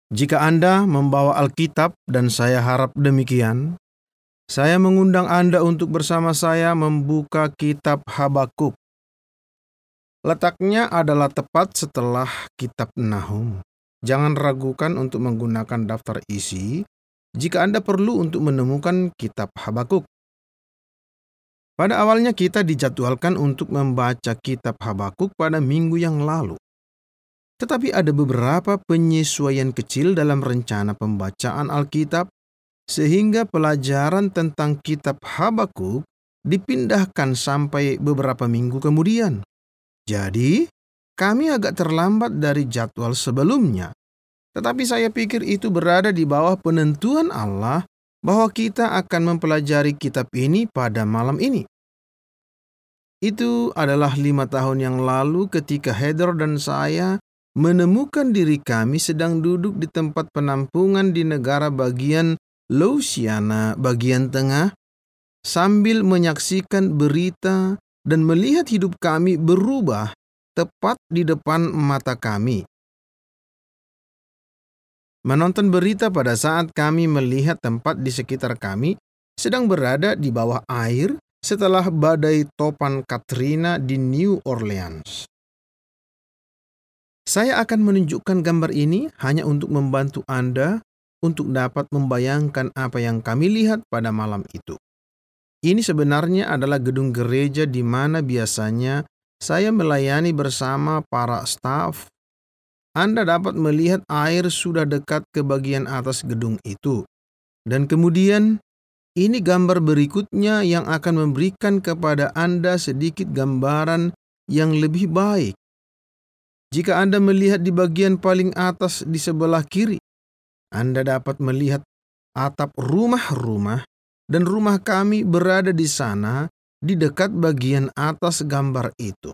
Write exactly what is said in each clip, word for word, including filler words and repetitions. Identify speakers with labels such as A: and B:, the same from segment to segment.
A: Jika Anda membawa Alkitab, dan saya harap demikian, saya mengundang Anda untuk bersama saya membuka kitab Habakuk. Letaknya adalah tepat setelah kitab Nahum. Jangan ragukan untuk menggunakan daftar isi jika Anda perlu untuk menemukan kitab Habakuk. Pada awalnya kita dijadwalkan untuk membaca kitab Habakuk pada minggu yang lalu. Tetapi ada beberapa penyesuaian kecil dalam rencana pembacaan Alkitab, sehingga pelajaran tentang kitab Habakuk dipindahkan sampai beberapa minggu kemudian. Jadi, kami agak terlambat dari jadwal sebelumnya. Tetapi saya pikir itu berada di bawah penentuan Allah bahwa kita akan mempelajari kitab ini pada malam ini. Itu adalah lima tahun yang lalu ketika Heather dan saya menemukan diri kami sedang duduk di tempat penampungan di negara bagian Louisiana bagian tengah, sambil menyaksikan berita dan melihat hidup kami berubah tepat di depan mata kami. Menonton berita pada saat kami melihat tempat di sekitar kami sedang berada di bawah air setelah badai topan Katrina di New Orleans. Saya akan menunjukkan gambar ini hanya untuk membantu Anda untuk dapat membayangkan apa yang kami lihat pada malam itu. Ini sebenarnya adalah gedung gereja di mana biasanya saya melayani bersama para staf. Anda dapat melihat air sudah dekat ke bagian atas gedung itu. Dan kemudian, ini gambar berikutnya yang akan memberikan kepada Anda sedikit gambaran yang lebih baik. Jika Anda melihat di bagian paling atas di sebelah kiri, Anda dapat melihat atap rumah-rumah, dan rumah kami berada di sana di dekat bagian atas gambar itu.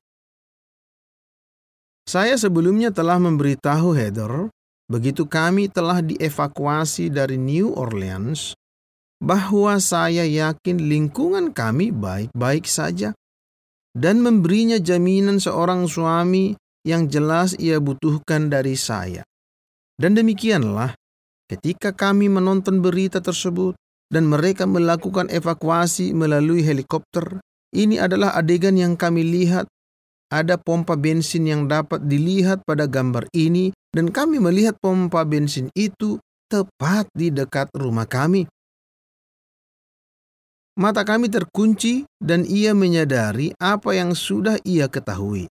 A: Saya sebelumnya telah memberitahu Heather, begitu kami telah dievakuasi dari New Orleans, bahwa saya yakin lingkungan kami baik-baik saja, dan memberinya jaminan seorang suami yang jelas ia butuhkan dari saya. Dan demikianlah, ketika kami menonton berita tersebut dan mereka melakukan evakuasi melalui helikopter, ini adalah adegan yang kami lihat. Ada pompa bensin yang dapat dilihat pada gambar ini, dan kami melihat pompa bensin itu tepat di dekat rumah kami. Mata kami terkunci dan ia menyadari apa yang sudah ia ketahui.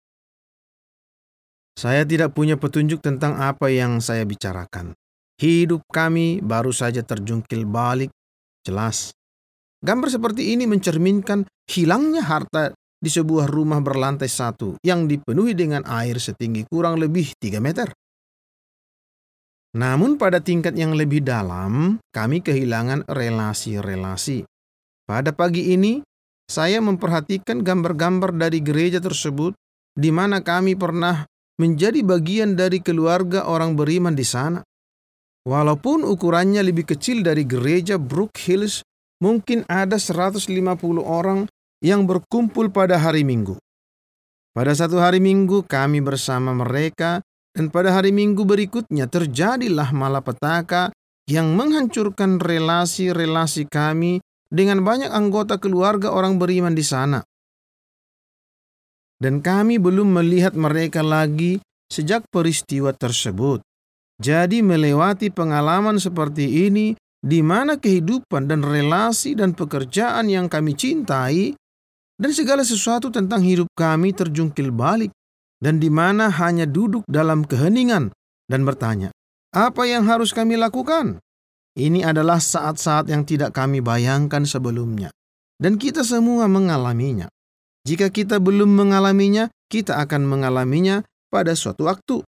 A: Saya tidak punya petunjuk tentang apa yang saya bicarakan. Hidup kami baru saja terjungkil balik. Jelas, gambar seperti ini mencerminkan hilangnya harta di sebuah rumah berlantai satu yang dipenuhi dengan air setinggi kurang lebih tiga meter. Namun pada tingkat yang lebih dalam, kami kehilangan relasi-relasi. Pada pagi ini, saya memperhatikan gambar-gambar dari gereja tersebut, di mana kami pernah menjadi bagian dari keluarga orang beriman di sana. Walaupun ukurannya lebih kecil dari gereja Brook Hills, mungkin ada seratus lima puluh orang yang berkumpul pada hari Minggu. Pada satu hari Minggu kami bersama mereka, dan pada hari Minggu berikutnya terjadilah malapetaka yang menghancurkan relasi-relasi kami dengan banyak anggota keluarga orang beriman di sana. Dan kami belum melihat mereka lagi sejak peristiwa tersebut. Jadi melewati pengalaman seperti ini, di mana kehidupan dan relasi dan pekerjaan yang kami cintai, dan segala sesuatu tentang hidup kami terjungkil balik, dan di mana hanya duduk dalam keheningan dan bertanya, apa yang harus kami lakukan? Ini adalah saat-saat yang tidak kami bayangkan sebelumnya, dan kita semua mengalaminya. Jika kita belum mengalaminya, kita akan mengalaminya pada suatu waktu.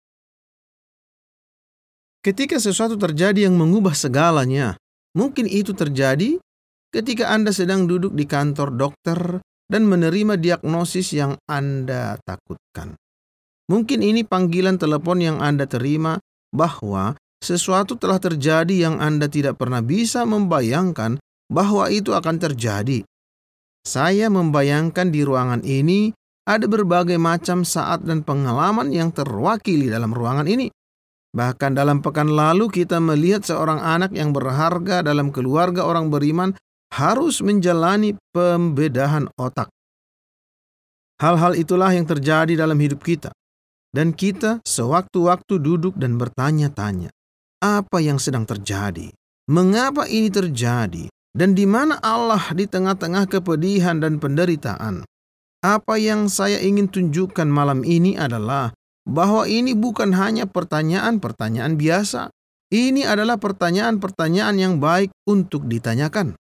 A: Ketika sesuatu terjadi yang mengubah segalanya, mungkin itu terjadi ketika Anda sedang duduk di kantor dokter dan menerima diagnosis yang Anda takutkan. Mungkin ini panggilan telepon yang Anda terima bahwa sesuatu telah terjadi yang Anda tidak pernah bisa membayangkan bahwa itu akan terjadi. Saya membayangkan di ruangan ini ada berbagai macam saat dan pengalaman yang terwakili dalam ruangan ini. Bahkan dalam pekan lalu kita melihat seorang anak yang berharga dalam keluarga orang beriman harus menjalani pembedahan otak. Hal-hal itulah yang terjadi dalam hidup kita. Dan kita sewaktu-waktu duduk dan bertanya-tanya, apa yang sedang terjadi? Mengapa ini terjadi? Dan di mana Allah di tengah-tengah kepedihan dan penderitaan? Apa yang saya ingin tunjukkan malam ini adalah bahwa ini bukan hanya pertanyaan-pertanyaan biasa. Ini adalah pertanyaan-pertanyaan yang baik untuk ditanyakan.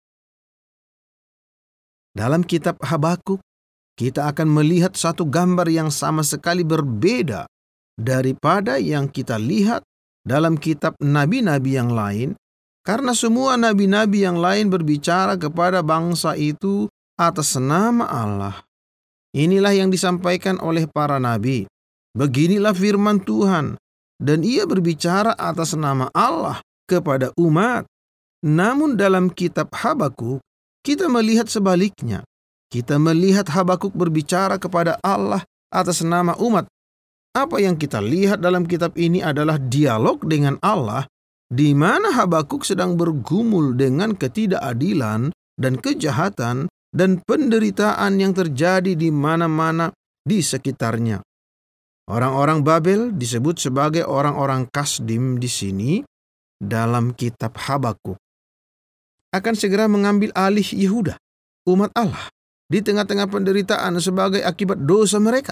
A: Dalam kitab Habakuk, kita akan melihat satu gambar yang sama sekali berbeda daripada yang kita lihat dalam kitab nabi-nabi yang lain, karena semua nabi-nabi yang lain berbicara kepada bangsa itu atas nama Allah. Inilah yang disampaikan oleh para nabi. Beginilah firman Tuhan, dan ia berbicara atas nama Allah kepada umat. Namun dalam kitab Habakuk, kita melihat sebaliknya. Kita melihat Habakuk berbicara kepada Allah atas nama umat. Apa yang kita lihat dalam kitab ini adalah dialog dengan Allah, di mana Habakuk sedang bergumul dengan ketidakadilan dan kejahatan dan penderitaan yang terjadi di mana-mana di sekitarnya. Orang-orang Babel disebut sebagai orang-orang Kasdim di sini dalam kitab Habakuk. Akan segera mengambil alih Yehuda, umat Allah, di tengah-tengah penderitaan sebagai akibat dosa mereka.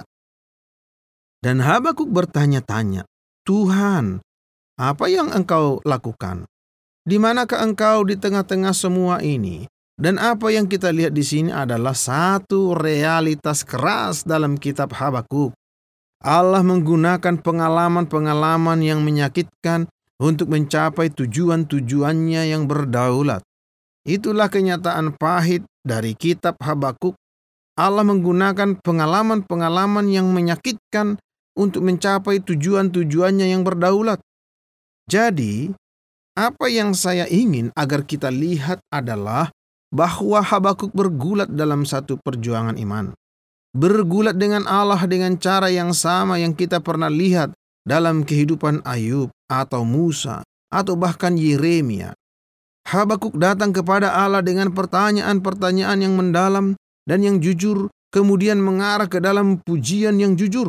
A: Dan Habakuk bertanya-tanya, Tuhan, apa yang engkau lakukan? Di manakah engkau di tengah-tengah semua ini? Dan apa yang kita lihat di sini adalah satu realitas keras dalam kitab Habakuk. Allah menggunakan pengalaman-pengalaman yang menyakitkan untuk mencapai tujuan-tujuannya yang berdaulat. Itulah kenyataan pahit dari kitab Habakuk. Allah menggunakan pengalaman-pengalaman yang menyakitkan untuk mencapai tujuan-tujuannya yang berdaulat. Jadi, apa yang saya ingin agar kita lihat adalah bahwa Habakuk bergulat dalam satu perjuangan iman. Bergulat dengan Allah dengan cara yang sama yang kita pernah lihat dalam kehidupan Ayub atau Musa atau bahkan Yeremia. Habakuk datang kepada Allah dengan pertanyaan-pertanyaan yang mendalam dan yang jujur, kemudian mengarah ke dalam pujian yang jujur.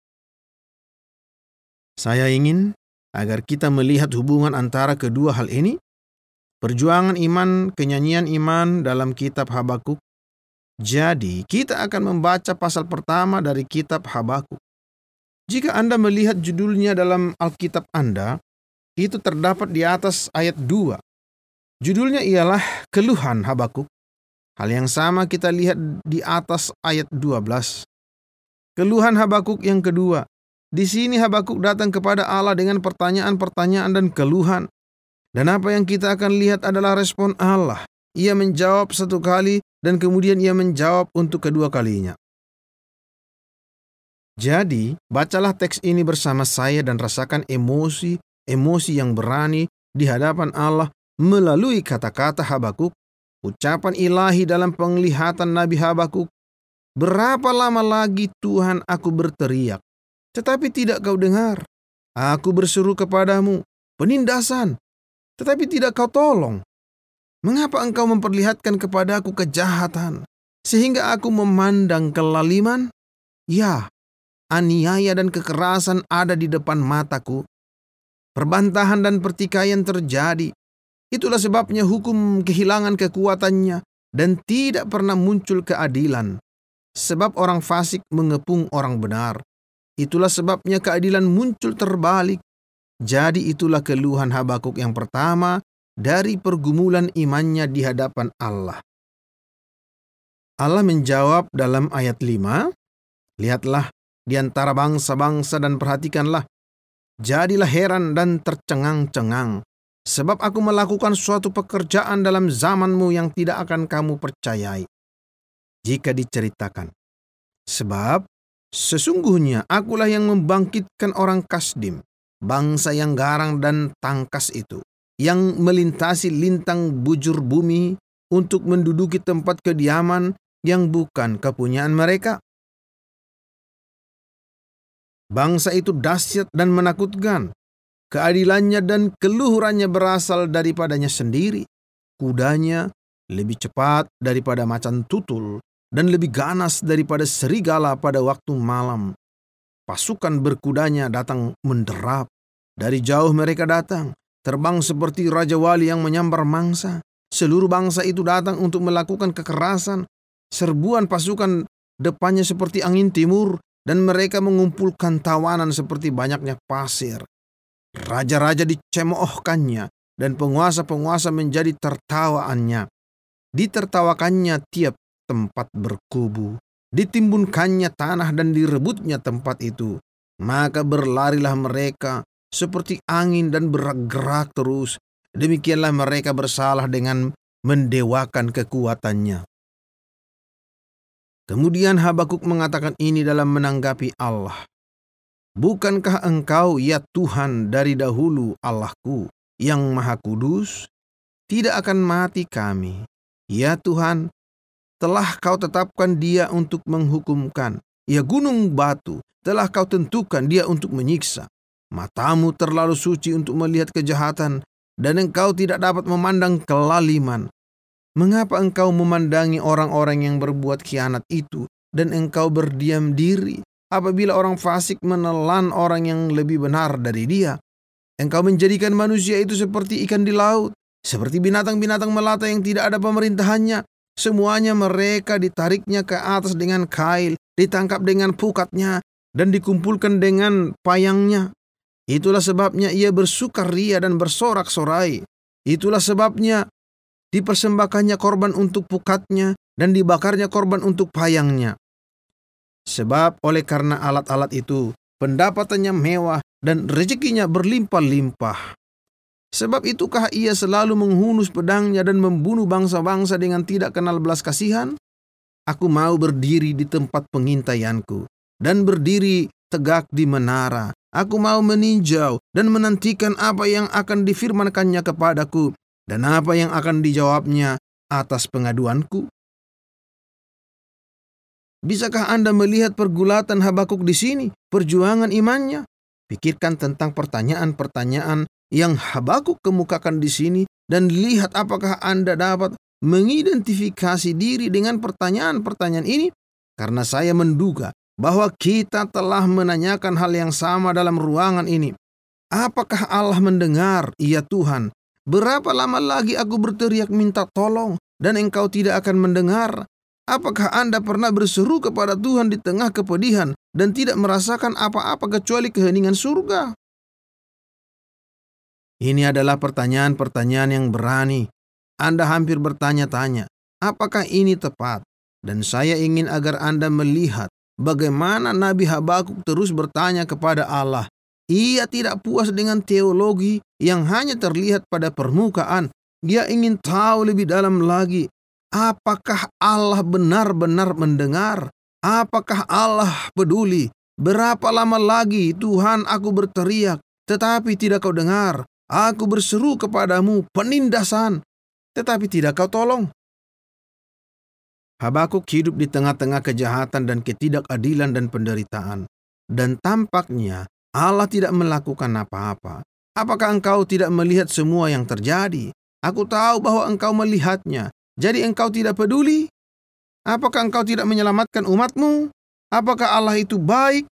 A: Saya ingin agar kita melihat hubungan antara kedua hal ini, perjuangan iman, kenyanyian iman dalam kitab Habakuk. Jadi, kita akan membaca pasal pertama dari kitab Habakuk. Jika Anda melihat judulnya dalam Alkitab Anda, itu terdapat di atas ayat dua. Judulnya ialah Keluhan Habakuk. Hal yang sama kita lihat di atas ayat dua belas. Keluhan Habakuk yang kedua. Di sini Habakuk datang kepada Allah dengan pertanyaan-pertanyaan dan keluhan. Dan apa yang kita akan lihat adalah respon Allah. Ia menjawab satu kali dan kemudian ia menjawab untuk kedua kalinya. Jadi, bacalah teks ini bersama saya dan rasakan emosi, emosi yang berani di hadapan Allah melalui kata-kata Habakuk, ucapan ilahi dalam penglihatan Nabi Habakuk. Berapa lama lagi Tuhan aku berteriak, tetapi tidak kau dengar. Aku berseru kepadamu, penindasan, tetapi tidak kau tolong. Mengapa engkau memperlihatkan kepadaku kejahatan, sehingga aku memandang kelaliman? Ya, aniaya dan kekerasan ada di depan mataku. Perbantahan dan pertikaian terjadi. Itulah sebabnya hukum kehilangan kekuatannya dan tidak pernah muncul keadilan. Sebab orang fasik mengepung orang benar. Itulah sebabnya keadilan muncul terbalik. Jadi itulah keluhan Habakuk yang pertama dari pergumulan imannya di hadapan Allah. Allah menjawab dalam ayat lima, lihatlah di antara bangsa-bangsa dan perhatikanlah. Jadilah heran dan tercengang-cengang, sebab aku melakukan suatu pekerjaan dalam zamanmu yang tidak akan kamu percayai jika diceritakan. Sebab sesungguhnya akulah yang membangkitkan orang Kasdim, bangsa yang garang dan tangkas itu, yang melintasi lintang bujur bumi untuk menduduki tempat kediaman yang bukan kepunyaan mereka. Bangsa itu dahsyat dan menakutkan. Keadilannya dan keluhurannya berasal daripadanya sendiri. Kudanya lebih cepat daripada macan tutul dan lebih ganas daripada serigala pada waktu malam. Pasukan berkudanya datang menderap. Dari jauh mereka datang, terbang seperti raja wali yang menyambar mangsa. Seluruh bangsa itu datang untuk melakukan kekerasan. Serbuan pasukan depannya seperti angin timur, dan mereka mengumpulkan tawanan seperti banyaknya pasir. Raja-raja dicemoohkannya, dan penguasa-penguasa menjadi tertawaannya. Ditertawakannya tiap tempat berkubu. Ditimbunkannya tanah dan direbutnya tempat itu. Maka berlarilah mereka seperti angin dan bergerak terus. Demikianlah mereka bersalah dengan mendewakan kekuatannya. Kemudian Habakuk mengatakan ini dalam menanggapi Allah. Bukankah engkau, ya Tuhan, dari dahulu Allahku yang maha kudus? Tidak akan mati kami. Ya Tuhan, telah kau tetapkan dia untuk menghukumkan. Ya gunung batu, telah kau tentukan dia untuk menyiksa. Matamu terlalu suci untuk melihat kejahatan, dan engkau tidak dapat memandang kelaliman. Mengapa engkau memandangi orang-orang yang berbuat khianat itu, dan engkau berdiam diri apabila orang fasik menelan orang yang lebih benar dari dia? Engkau menjadikan manusia itu seperti ikan di laut, seperti binatang-binatang melata yang tidak ada pemerintahannya. Semuanya mereka ditariknya ke atas dengan kail, ditangkap dengan pukatnya, dan dikumpulkan dengan payangnya. Itulah sebabnya ia bersukaria dan bersorak-sorai. Itulah sebabnya dipersembahkannya korban untuk pukatnya, dan dibakarnya korban untuk payangnya. Sebab oleh karena alat-alat itu, pendapatannya mewah dan rezekinya berlimpah-limpah. Sebab itukah ia selalu menghunus pedangnya dan membunuh bangsa-bangsa dengan tidak kenal belas kasihan? Aku mau berdiri di tempat pengintaianku dan berdiri tegak di menara. Aku mau meninjau dan menantikan apa yang akan difirmankannya kepadaku dan apa yang akan dijawabnya atas pengaduanku. Bisakah Anda melihat pergulatan Habakuk di sini, perjuangan imannya? Pikirkan tentang pertanyaan-pertanyaan yang Habakuk kemukakan di sini dan lihat apakah Anda dapat mengidentifikasi diri dengan pertanyaan-pertanyaan ini, karena saya menduga bahwa kita telah menanyakan hal yang sama dalam ruangan ini. Apakah Allah mendengar? Ya Tuhan, berapa lama lagi aku berteriak minta tolong dan engkau tidak akan mendengar? Apakah Anda pernah berseru kepada Tuhan di tengah kepedihan dan tidak merasakan apa-apa kecuali keheningan surga? Ini adalah pertanyaan-pertanyaan yang berani. Anda hampir bertanya-tanya, apakah ini tepat? Dan saya ingin agar Anda melihat bagaimana Nabi Habakuk terus bertanya kepada Allah. Ia tidak puas dengan teologi yang hanya terlihat pada permukaan. Dia ingin tahu lebih dalam lagi. Apakah Allah benar-benar mendengar? Apakah Allah peduli? Berapa lama lagi Tuhan aku berteriak, tetapi tidak kau dengar? Aku berseru kepadamu penindasan, tetapi tidak kau tolong. Habakuk hidup di tengah-tengah kejahatan dan ketidakadilan dan penderitaan. Dan tampaknya Allah tidak melakukan apa-apa. Apakah engkau tidak melihat semua yang terjadi? Aku tahu bahwa engkau melihatnya. Jadi engkau tidak peduli? Apakah engkau tidak menyelamatkan umatmu? Apakah Allah itu baik?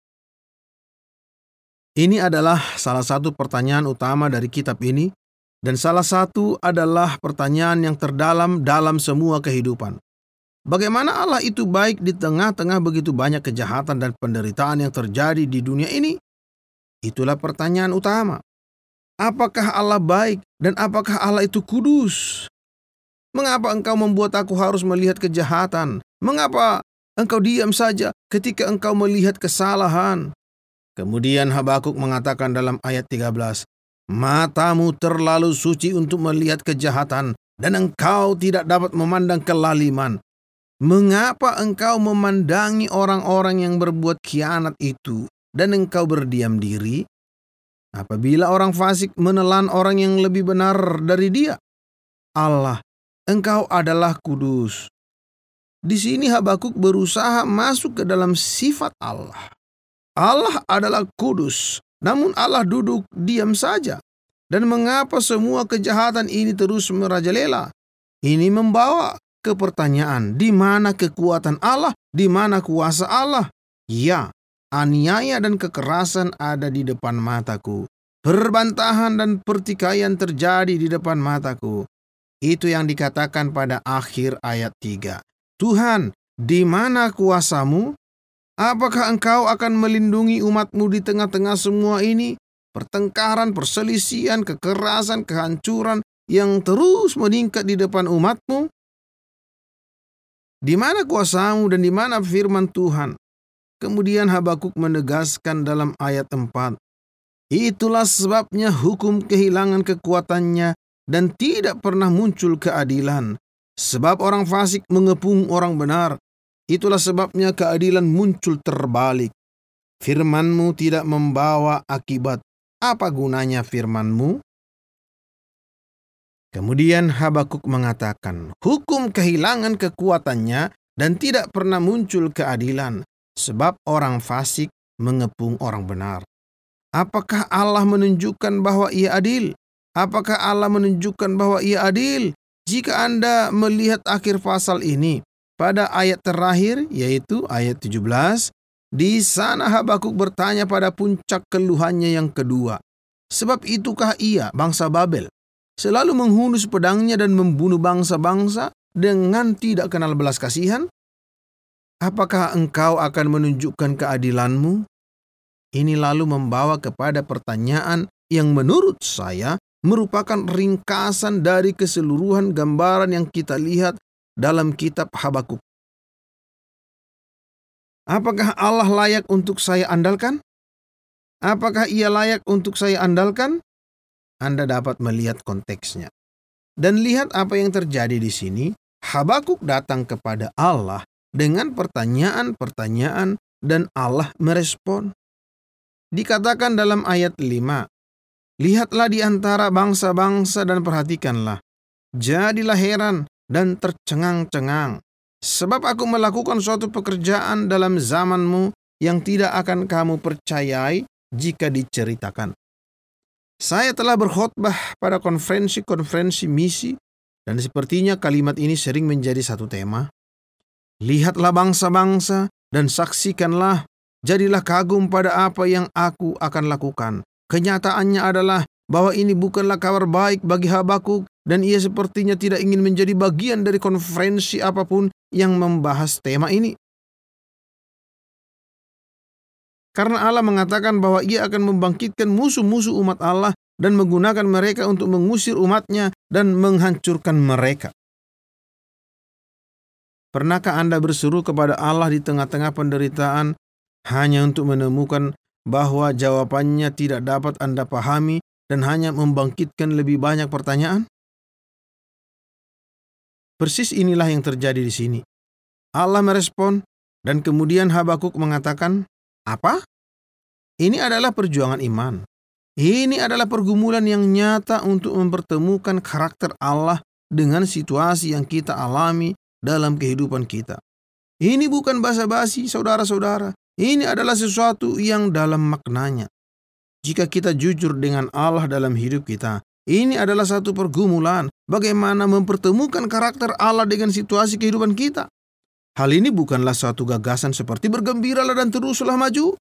A: Ini adalah salah satu pertanyaan utama dari kitab ini, dan salah satu adalah pertanyaan yang terdalam dalam semua kehidupan. Bagaimana Allah itu baik di tengah-tengah begitu banyak kejahatan dan penderitaan yang terjadi di dunia ini? Itulah pertanyaan utama. Apakah Allah baik dan apakah Allah itu kudus? Mengapa engkau membuat aku harus melihat kejahatan? Mengapa engkau diam saja ketika engkau melihat kesalahan? Kemudian Habakuk mengatakan dalam ayat tiga belas, matamu terlalu suci untuk melihat kejahatan dan engkau tidak dapat memandang kelaliman. Mengapa engkau memandangi orang-orang yang berbuat khianat itu dan engkau berdiam diri? Apabila orang fasik menelan orang yang lebih benar dari dia, Allah, engkau adalah kudus. Di sini Habakuk berusaha masuk ke dalam sifat Allah. Allah adalah kudus. namun Allah duduk diam saja. Dan mengapa semua kejahatan ini terus merajalela? Ini membawa ke pertanyaan, di mana kekuatan Allah, di mana kuasa Allah? Ya, aniaya dan kekerasan ada di depan mataku. Perbantahan dan pertikaian terjadi di depan mataku. Itu yang dikatakan pada akhir ayat tiga. Tuhan, di mana kuasamu? Apakah engkau akan melindungi umatmu di tengah-tengah semua ini? Pertengkaran, perselisihan, kekerasan, kehancuran yang terus meningkat di depan umatmu? Di mana kuasamu dan di mana firman Tuhan? Kemudian Habakuk menegaskan dalam ayat empat. Itulah sebabnya hukum kehilangan kekuatannya dan tidak pernah muncul keadilan. Sebab orang fasik mengepung orang benar. Itulah sebabnya keadilan muncul terbalik. Firman-Mu tidak membawa akibat. Apa gunanya firman-Mu? Kemudian Habakuk mengatakan, hukum kehilangan kekuatannya dan tidak pernah muncul keadilan. Sebab orang fasik mengepung orang benar. Apakah Allah menunjukkan bahwa Ia adil? Apakah Allah menunjukkan bahwa Ia adil? Jika Anda melihat akhir pasal ini, pada ayat terakhir, yaitu ayat tujuh belas, di sana Habakuk bertanya pada puncak keluhannya yang kedua. Sebab itukah ia, bangsa Babel, selalu menghunus pedangnya dan membunuh bangsa-bangsa dengan tidak kenal belas kasihan? Apakah engkau akan menunjukkan keadilanmu? Ini lalu membawa kepada pertanyaan yang menurut saya merupakan ringkasan dari keseluruhan gambaran yang kita lihat dalam kitab Habakuk. Apakah Allah layak untuk saya andalkan? Apakah Ia layak untuk saya andalkan? Anda dapat melihat konteksnya. Dan lihat apa yang terjadi di sini. Habakuk datang kepada Allah dengan pertanyaan-pertanyaan dan Allah merespon. Dikatakan dalam ayat lima, lihatlah di antara bangsa-bangsa dan perhatikanlah. Jadilah heran dan tercengang-cengang. Sebab aku melakukan suatu pekerjaan dalam zamanmu yang tidak akan kamu percayai jika diceritakan. Saya telah berkhotbah pada konferensi-konferensi misi dan sepertinya kalimat ini sering menjadi satu tema. Lihatlah bangsa-bangsa dan saksikanlah. Jadilah kagum pada apa yang aku akan lakukan. Kenyataannya adalah bahwa ini bukanlah kabar baik bagi Habakuk dan ia sepertinya tidak ingin menjadi bagian dari konferensi apapun yang membahas tema ini. Karena Allah mengatakan bahwa Ia akan membangkitkan musuh-musuh umat Allah dan menggunakan mereka untuk mengusir umatnya dan menghancurkan mereka. Pernahkah Anda berseru kepada Allah di tengah-tengah penderitaan hanya untuk menemukan bahwa jawabannya tidak dapat Anda pahami dan hanya membangkitkan lebih banyak pertanyaan? Persis inilah yang terjadi di sini. Allah merespon dan kemudian Habakuk mengatakan, apa? Ini adalah perjuangan iman. Ini adalah pergumulan yang nyata untuk mempertemukan karakter Allah dengan situasi yang kita alami dalam kehidupan kita. Ini bukan basa-basi, saudara-saudara. Ini adalah sesuatu yang dalam maknanya. Jika kita jujur dengan Allah dalam hidup kita, ini adalah satu pergumulan bagaimana mempertemukan karakter Allah dengan situasi kehidupan kita. Hal ini bukanlah suatu gagasan seperti bergembiralah dan teruslah maju.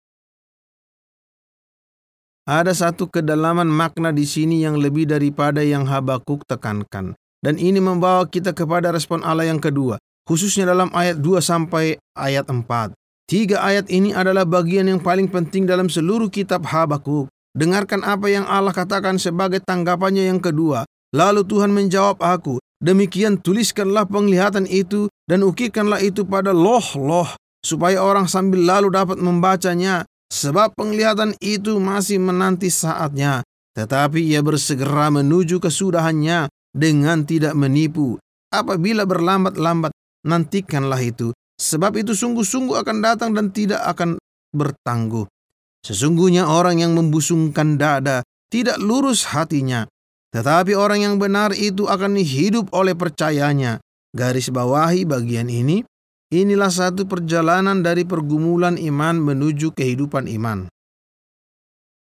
A: Ada satu kedalaman makna di sini yang lebih daripada yang Habakuk tekankan. Dan ini membawa kita kepada respon Allah yang kedua, khususnya dalam ayat dua sampai ayat empat. Tiga ayat ini adalah bagian yang paling penting dalam seluruh kitab Habakuk. Dengarkan apa yang Allah katakan sebagai tanggapannya yang kedua. Lalu Tuhan menjawab aku, demikian tuliskanlah penglihatan itu dan ukirkanlah itu pada loh-loh, supaya orang sambil lalu dapat membacanya. Sebab penglihatan itu masih menanti saatnya, tetapi ia bersegera menuju kesudahannya dengan tidak menipu. Apabila berlambat-lambat, nantikanlah itu. Sebab itu sungguh-sungguh akan datang dan tidak akan bertangguh. Sesungguhnya orang yang membusungkan dada tidak lurus hatinya, tetapi orang yang benar itu akan hidup oleh percayanya. Garis bawahi bagian ini. Inilah satu perjalanan dari pergumulan iman menuju kehidupan iman.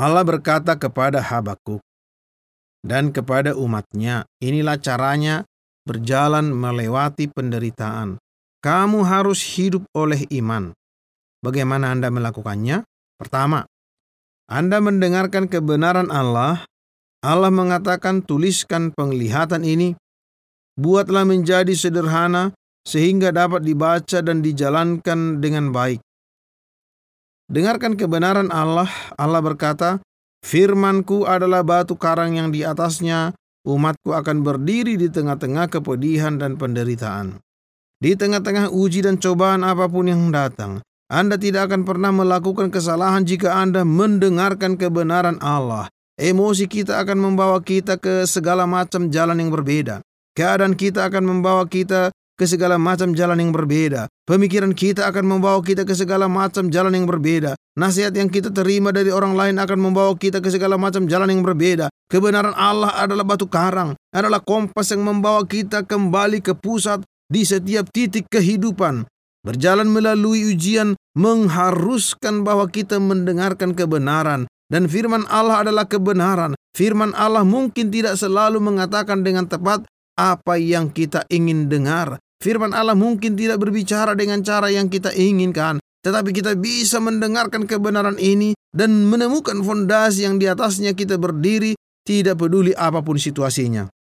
A: Allah berkata kepada Habakuk dan kepada umatnya, inilah caranya berjalan melewati penderitaan. Kamu harus hidup oleh iman. Bagaimana Anda melakukannya? Pertama, Anda mendengarkan kebenaran Allah. Allah mengatakan, tuliskan penglihatan ini, buatlah menjadi sederhana sehingga dapat dibaca dan dijalankan dengan baik. Dengarkan kebenaran Allah. Allah berkata, firman-Ku adalah batu karang yang di atasnya umatku akan berdiri di tengah-tengah kepedihan dan penderitaan. Di tengah-tengah uji dan cobaan apapun yang datang, Anda tidak akan pernah melakukan kesalahan jika Anda mendengarkan kebenaran Allah. Emosi kita akan membawa kita ke segala macam jalan yang berbeda. Keadaan kita akan membawa kita ke segala macam jalan yang berbeda. Pemikiran kita akan membawa kita ke segala macam jalan yang berbeda. Nasihat yang kita terima dari orang lain akan membawa kita ke segala macam jalan yang berbeda. Kebenaran Allah adalah batu karang, adalah kompas yang membawa kita kembali ke pusat di setiap titik kehidupan. Berjalan melalui ujian mengharuskan bahwa kita mendengarkan kebenaran. Dan firman Allah adalah kebenaran. Firman Allah mungkin tidak selalu mengatakan dengan tepat apa yang kita ingin dengar. Firman Allah mungkin tidak berbicara dengan cara yang kita inginkan. Tetapi kita bisa mendengarkan kebenaran ini dan menemukan fondasi yang di atasnya kita berdiri, tidak peduli apapun situasinya.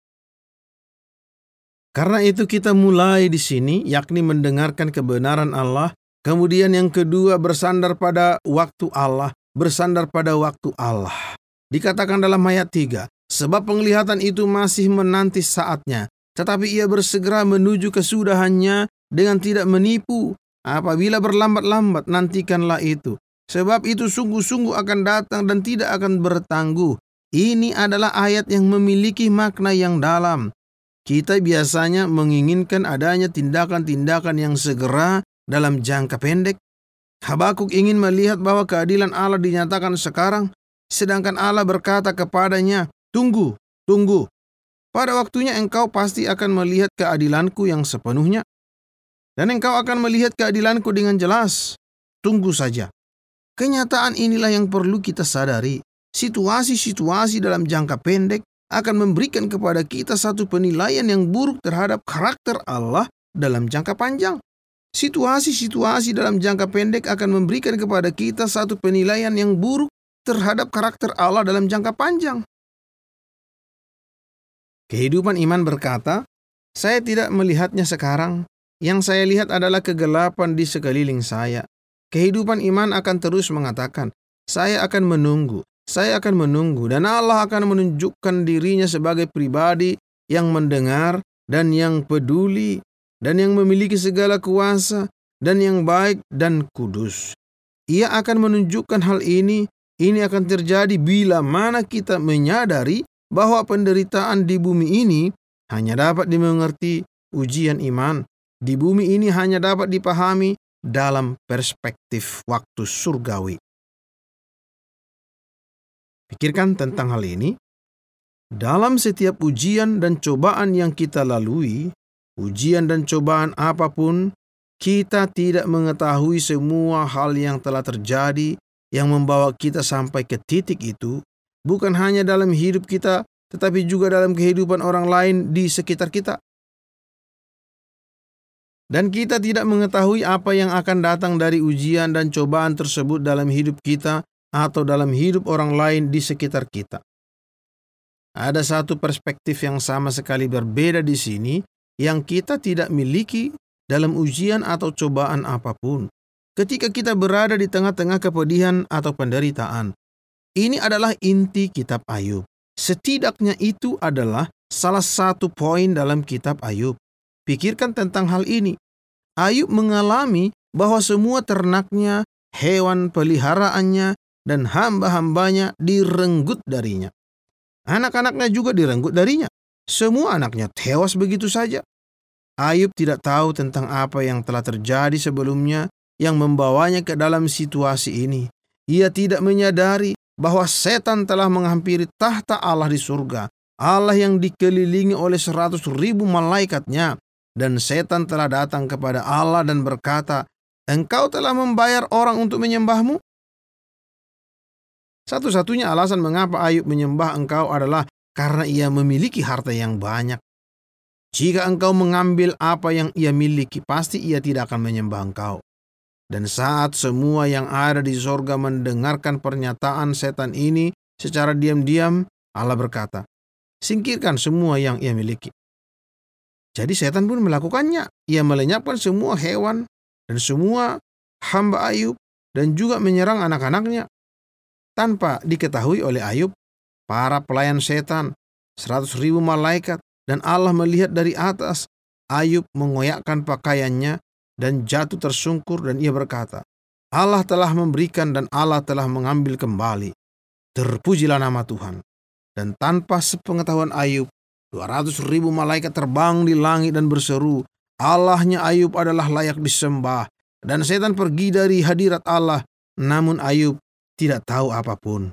A: Karena itu kita mulai di sini, yakni mendengarkan kebenaran Allah. Kemudian yang kedua, bersandar pada waktu Allah. Bersandar pada waktu Allah. Dikatakan dalam ayat tiga, sebab penglihatan itu masih menanti saatnya, tetapi ia bersegera menuju kesudahannya dengan tidak menipu. Apabila berlambat-lambat, nantikanlah itu. Sebab itu sungguh-sungguh akan datang dan tidak akan bertangguh. Ini adalah ayat yang memiliki makna yang dalam. Kita biasanya menginginkan adanya tindakan-tindakan yang segera dalam jangka pendek. Habakuk ingin melihat bahwa keadilan Allah dinyatakan sekarang, sedangkan Allah berkata kepadanya, tunggu, tunggu. Pada waktunya engkau pasti akan melihat keadilanku yang sepenuhnya. Dan engkau akan melihat keadilanku dengan jelas. Tunggu saja. Kenyataan inilah yang perlu kita sadari. Situasi-situasi dalam jangka pendek akan memberikan kepada kita satu penilaian yang buruk terhadap karakter Allah dalam jangka panjang. Situasi-situasi dalam jangka pendek akan memberikan kepada kita satu penilaian yang buruk terhadap karakter Allah dalam jangka panjang. Kehidupan iman berkata, saya tidak melihatnya sekarang. Yang saya lihat adalah kegelapan di sekeliling saya. Kehidupan iman akan terus mengatakan, saya akan menunggu, saya akan menunggu. Dan Allah akan menunjukkan dirinya sebagai pribadi yang mendengar dan yang peduli, dan yang memiliki segala kuasa, dan yang baik dan kudus. Ia akan menunjukkan hal ini. Ini akan terjadi bila mana kita menyadari bahwa penderitaan di bumi ini hanya dapat dimengerti ujian iman. Di bumi ini hanya dapat dipahami dalam perspektif waktu surgawi. Pikirkan tentang hal ini. Dalam setiap ujian dan cobaan yang kita lalui, ujian dan cobaan apapun, kita tidak mengetahui semua hal yang telah terjadi yang membawa kita sampai ke titik itu, bukan hanya dalam hidup kita, tetapi juga dalam kehidupan orang lain di sekitar kita. Dan kita tidak mengetahui apa yang akan datang dari ujian dan cobaan tersebut dalam hidup kita atau dalam hidup orang lain di sekitar kita. Ada satu perspektif yang sama sekali berbeda di sini yang kita tidak miliki dalam ujian atau cobaan apapun. Ketika kita berada di tengah-tengah kepedihan atau penderitaan. Ini adalah inti kitab Ayub. Setidaknya itu adalah salah satu poin dalam kitab Ayub. Pikirkan tentang hal ini. Ayub mengalami bahwa semua ternaknya, hewan peliharaannya, dan hamba-hambanya direnggut darinya. Anak-anaknya juga direnggut darinya. Semua anaknya tewas begitu saja. Ayub tidak tahu tentang apa yang telah terjadi sebelumnya yang membawanya ke dalam situasi ini. Ia tidak menyadari bahwa setan telah menghampiri tahta Allah di surga. Allah yang dikelilingi oleh seratus ribu malaikatnya. Dan setan telah datang kepada Allah dan berkata, engkau telah membayar orang untuk menyembahmu? Satu-satunya alasan mengapa Ayub menyembah engkau adalah karena ia memiliki harta yang banyak. Jika engkau mengambil apa yang ia miliki, pasti ia tidak akan menyembah engkau. Dan saat semua yang ada di sorga mendengarkan pernyataan setan ini secara diam-diam, Allah berkata, singkirkan semua yang ia miliki. Jadi setan pun melakukannya. Ia melenyapkan semua hewan dan semua hamba Ayub dan juga menyerang anak-anaknya. Tanpa diketahui oleh Ayub, para pelayan setan, seratus ribu malaikat, dan Allah melihat dari atas. Ayub mengoyakkan pakaiannya dan jatuh tersungkur, dan ia berkata, Allah telah memberikan dan Allah telah mengambil kembali. Terpujilah nama Tuhan. Dan tanpa sepengetahuan Ayub, dua ratus ribu malaikat terbang di langit dan berseru, Allahnya Ayub adalah layak disembah. Dan setan pergi dari hadirat Allah, namun Ayub tidak tahu apapun.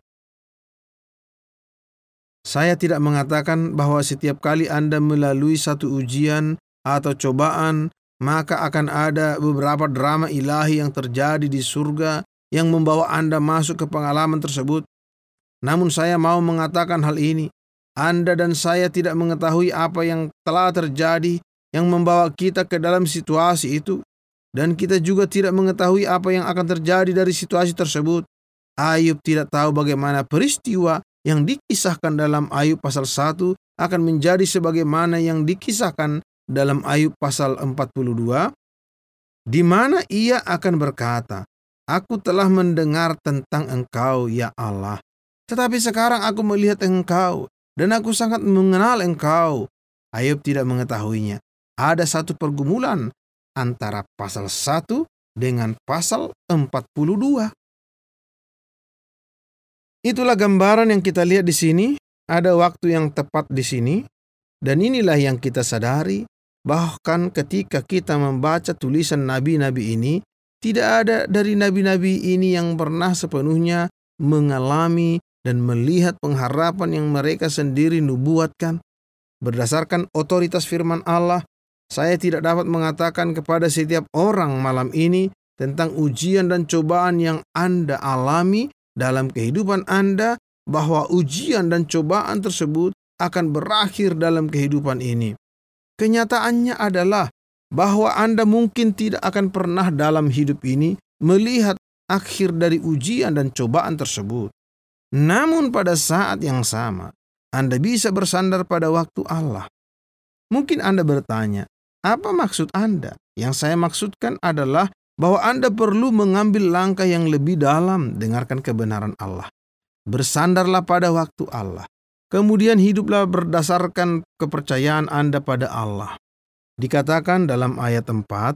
A: Saya tidak mengatakan bahwa setiap kali Anda melalui satu ujian atau cobaan, maka akan ada beberapa drama ilahi yang terjadi di surga yang membawa Anda masuk ke pengalaman tersebut. Namun saya mau mengatakan hal ini. Anda dan saya tidak mengetahui apa yang telah terjadi yang membawa kita ke dalam situasi itu. Dan kita juga tidak mengetahui apa yang akan terjadi dari situasi tersebut. Ayub tidak tahu bagaimana peristiwa yang dikisahkan dalam Ayub pasal satu akan menjadi sebagaimana yang dikisahkan dalam Ayub pasal empat puluh dua, di mana ia akan berkata, aku telah mendengar tentang engkau ya Allah, tetapi sekarang aku melihat engkau dan aku sangat mengenal engkau. Ayub tidak mengetahuinya. Ada satu pergumulan antara pasal satu dengan pasal empat puluh dua. Itulah gambaran yang kita lihat di sini. Ada waktu yang tepat di sini. Dan inilah yang kita sadari. Bahkan ketika kita membaca tulisan nabi-nabi ini, tidak ada dari nabi-nabi ini yang pernah sepenuhnya mengalami dan melihat pengharapan yang mereka sendiri nubuatkan. Berdasarkan otoritas firman Allah, saya tidak dapat mengatakan kepada setiap orang malam ini tentang ujian dan cobaan yang Anda alami dalam kehidupan Anda, bahwa ujian dan cobaan tersebut akan berakhir dalam kehidupan ini. Kenyataannya adalah bahwa Anda mungkin tidak akan pernah dalam hidup ini melihat akhir dari ujian dan cobaan tersebut. Namun pada saat yang sama, Anda bisa bersandar pada waktu Allah. Mungkin Anda bertanya, apa maksud Anda? Yang saya maksudkan adalah bahwa Anda perlu mengambil langkah yang lebih dalam. Dengarkan kebenaran Allah. Bersandarlah pada waktu Allah. Kemudian hiduplah berdasarkan kepercayaan Anda pada Allah. Dikatakan dalam ayat empat,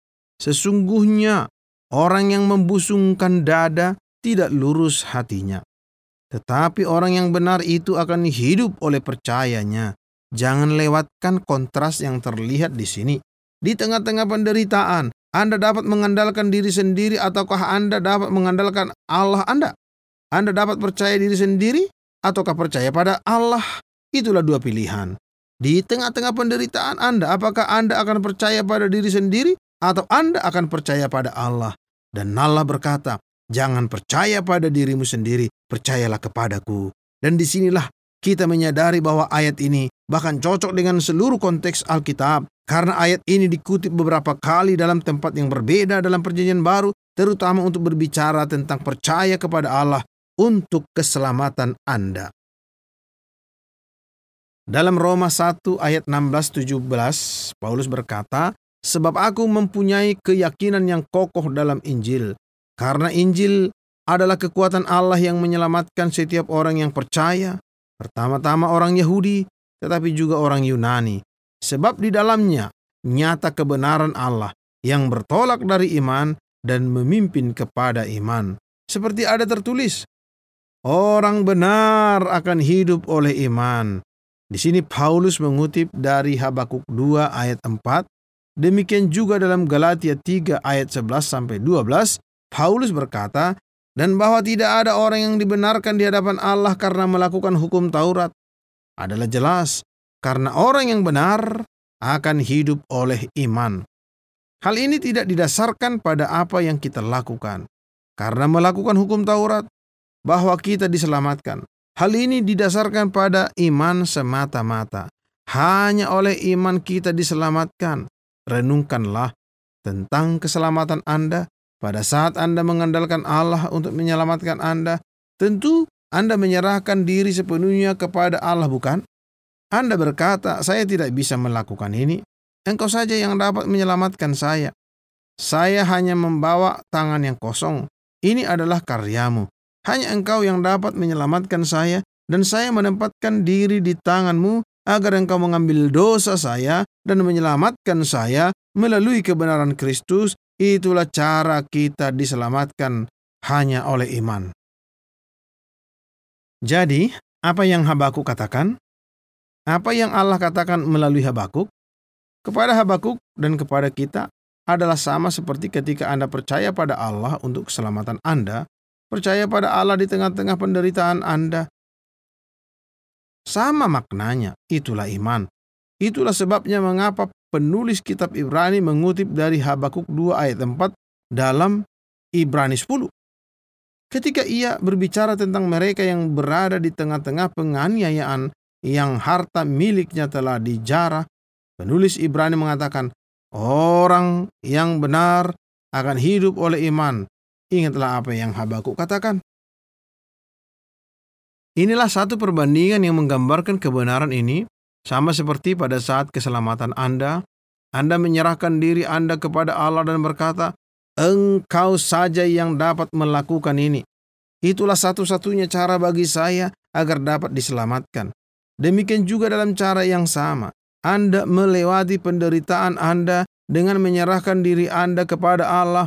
A: sesungguhnya orang yang membusungkan dada tidak lurus hatinya. Tetapi orang yang benar itu akan hidup oleh percayanya. Jangan lewatkan kontras yang terlihat di sini. Di tengah-tengah penderitaan, Anda dapat mengandalkan diri sendiri ataukah Anda dapat mengandalkan Allah Anda? Anda dapat percaya diri sendiri ataukah percaya pada Allah? Itulah dua pilihan. Di tengah-tengah penderitaan Anda, apakah Anda akan percaya pada diri sendiri atau Anda akan percaya pada Allah? Dan Allah berkata, jangan percaya pada dirimu sendiri, percayalah kepadaku. Dan disinilah kita menyadari bahwa ayat ini bahkan cocok dengan seluruh konteks Alkitab. Karena ayat ini dikutip beberapa kali dalam tempat yang berbeda dalam Perjanjian Baru, terutama untuk berbicara tentang percaya kepada Allah untuk keselamatan Anda. Dalam Roma satu ayat enam belas tujuh belas, Paulus berkata, sebab aku mempunyai keyakinan yang kokoh dalam Injil. Karena Injil adalah kekuatan Allah yang menyelamatkan setiap orang yang percaya, pertama-tama orang Yahudi, tetapi juga orang Yunani. Sebab di dalamnya nyata kebenaran Allah yang bertolak dari iman dan memimpin kepada iman. Seperti ada tertulis, orang benar akan hidup oleh iman. Di sini Paulus mengutip dari Habakuk dua ayat empat. Demikian juga dalam Galatia tiga ayat sebelas sampai dua belas. Paulus berkata, dan bahwa tidak ada orang yang dibenarkan di hadapan Allah karena melakukan hukum Taurat. Adalah jelas, karena orang yang benar akan hidup oleh iman. Hal ini tidak didasarkan pada apa yang kita lakukan. Karena melakukan hukum Taurat, bahwa kita diselamatkan. Hal ini didasarkan pada iman semata-mata. Hanya oleh iman kita diselamatkan. Renungkanlah tentang keselamatan Anda pada saat Anda mengandalkan Allah untuk menyelamatkan Anda. Tentu Anda menyerahkan diri sepenuhnya kepada Allah, bukan? Anda berkata, saya tidak bisa melakukan ini. Engkau saja yang dapat menyelamatkan saya. Saya hanya membawa tangan yang kosong. Ini adalah karyamu. Hanya engkau yang dapat menyelamatkan saya, dan saya menempatkan diri di tanganmu agar engkau mengambil dosa saya dan menyelamatkan saya melalui kebenaran Kristus. Itulah cara kita diselamatkan, hanya oleh iman. Jadi, apa yang Habakuk katakan? Apa yang Allah katakan melalui Habakuk? Kepada Habakuk dan kepada kita adalah sama seperti ketika Anda percaya pada Allah untuk keselamatan Anda, percaya pada Allah di tengah-tengah penderitaan Anda. Sama maknanya, itulah iman. Itulah sebabnya mengapa penulis kitab Ibrani mengutip dari Habakuk dua ayat empat dalam Ibrani sepuluh. Ketika ia berbicara tentang mereka yang berada di tengah-tengah penganiayaan yang harta miliknya telah dijarah, penulis Ibrani mengatakan, orang yang benar akan hidup oleh iman. Ingatlah apa yang Habakuk katakan. Inilah satu perbandingan yang menggambarkan kebenaran ini, sama seperti pada saat keselamatan Anda. Anda menyerahkan diri Anda kepada Allah dan berkata, engkau saja yang dapat melakukan ini. Itulah satu-satunya cara bagi saya agar dapat diselamatkan. Demikian juga dalam cara yang sama, Anda melewati penderitaan Anda dengan menyerahkan diri Anda kepada Allah.